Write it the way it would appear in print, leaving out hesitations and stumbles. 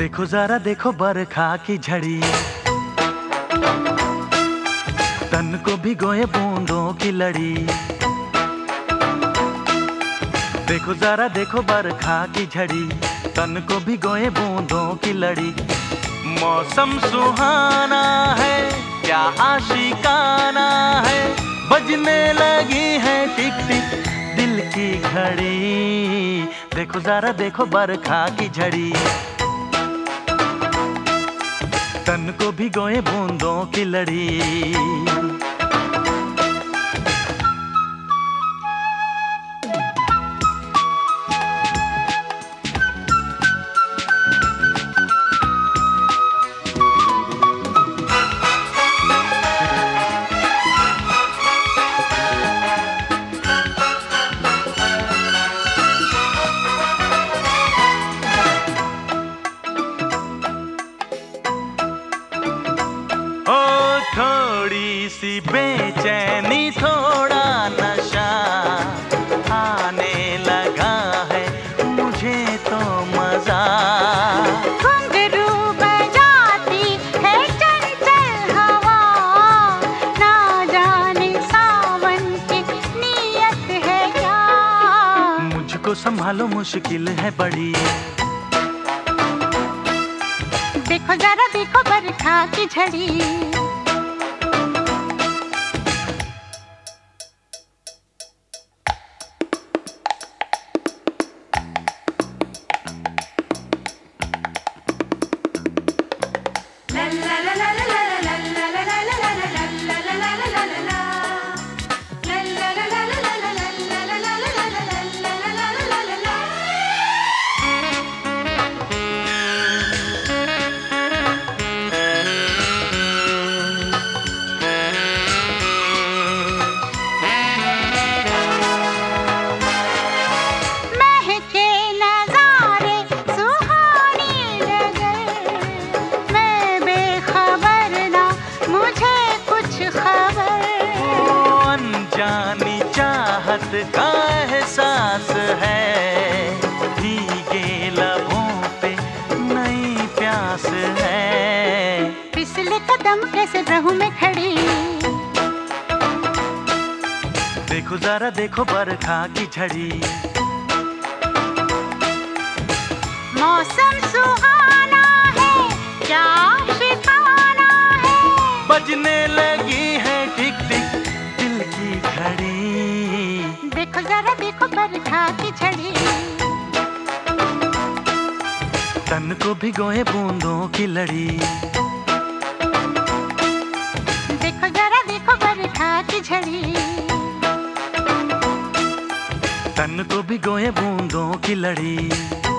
देखो जरा देखो बरखा की झड़ी, तन को भिगोए बूंदों की लड़ी। देखो जरा देखो बरखा की झड़ी, तन को भिगोए बूंदों की लड़ी। मौसम सुहाना है, क्या आशिकाना है, बजने लगी है टिक टिक दिल की घड़ी। देखो जरा देखो बरखा की झड़ी, तन को भिगोए बूंदों की लड़ी। थोड़ी सी बेचैनी थोड़ा नशा आने लगा है मुझे तो मजा। घुंघरू बजाती है चंचल हवा, ना जाने सावन की नीयत है क्या। मुझको संभालो मुश्किल है बड़ी, देखो जरा देखो बरखा की झड़ी। जानी चाहत का एहसास है, भीगे लबों पे नई प्यास है। फिसले कदम कैसे रहूं मैं खड़ी, देखो जरा देखो बरखा की झड़ी। मौसम सुहाना है, क्या शिकाना है, बजने लगी है टिक टिक दिल की घड़ी। देखो जरा देखो बरखा की झड़ी, तन को भिगोए बूंदों की लड़ी। देखो जरा देखो बरखा की झड़ी, तन को भिगोए बूंदों की लड़ी।